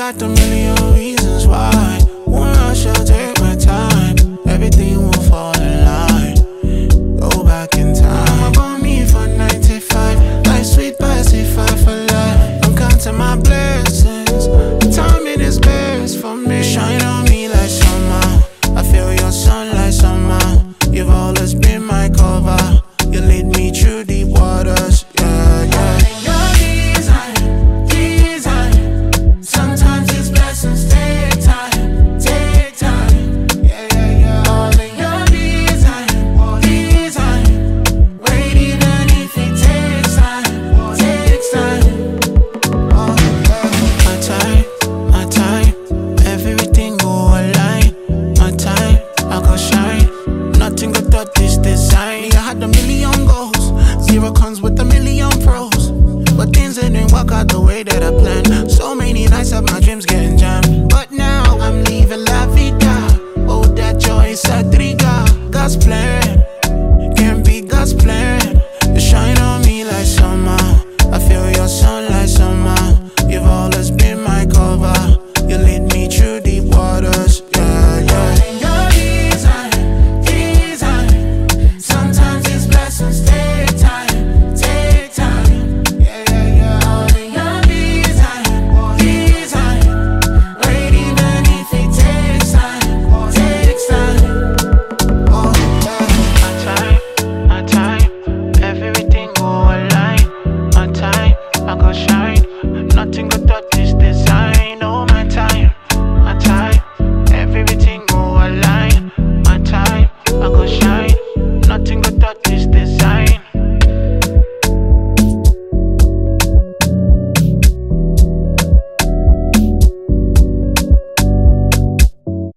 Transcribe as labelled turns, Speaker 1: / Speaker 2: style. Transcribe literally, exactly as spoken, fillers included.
Speaker 1: got a million reasons why. One rush, I'll take my time. Everything will fall in line. Go back in time. I'ma bone me for ninety-five. Like sweet pacified for life. I'm counting my blessings. The timing is best for me. Shine on me like summer. I feel your sun like summer. You've always been my cover. You lead me through deep waters. Yeah, yeah. Zero comes with a million pros, but things didn't work out the way that I planned. So many nights of my dreams getting jammed, but now I'm leaving la vida. Oh, that joy is a trigger. God's plan.